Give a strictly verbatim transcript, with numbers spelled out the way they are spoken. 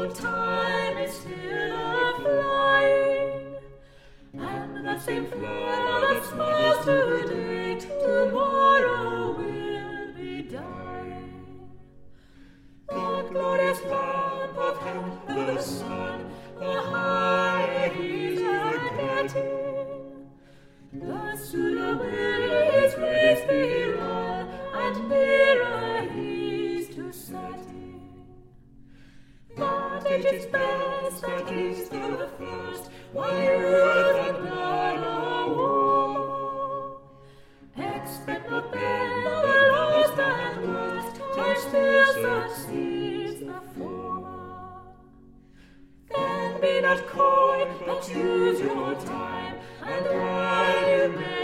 old time is still a-flying, and that same flower that smiles today, tomorrow will be dying. The glorious lamp of heaven, the sun, the higher he's a-getting, the sooner will his rays be run, and nearer he's to setting. That age is best, at least the first, while youth and blood are warm. Expect not then the last and worst, time still succeeds the former. Then be not coy, but use your time, and while you may